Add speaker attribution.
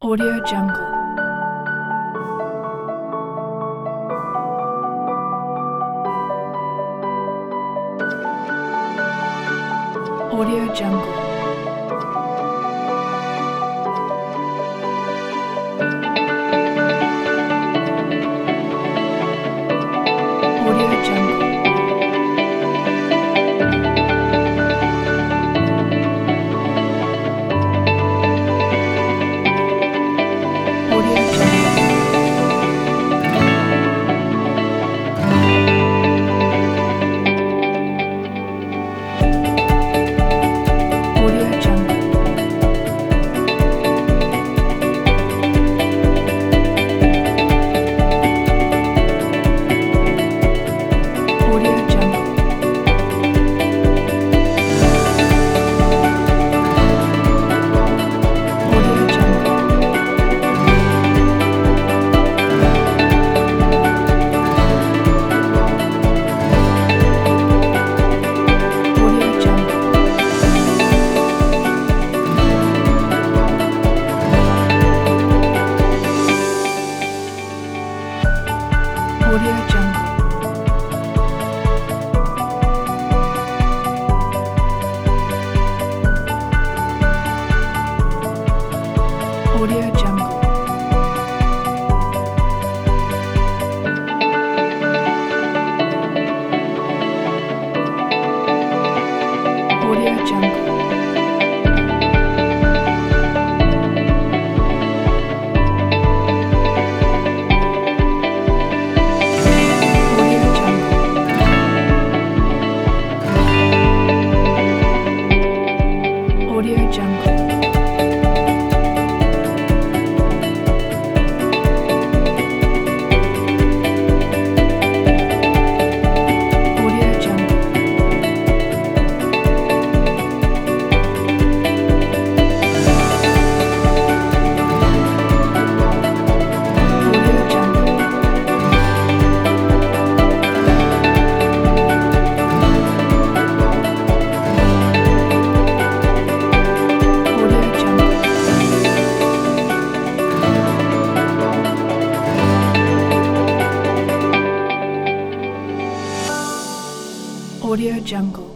Speaker 1: Audio Jungle. Audio Jungle. Audio Jungle. Audio Jungle. Audio Jungle. Audio Jungle. Audio Jungle. Audio Jungle. Audio Jungle. Audio Jungle. Audio Jungle. Audio Jungle. Audio Jungle. Audio Jungle. Audio Jungle. Audio Jungle.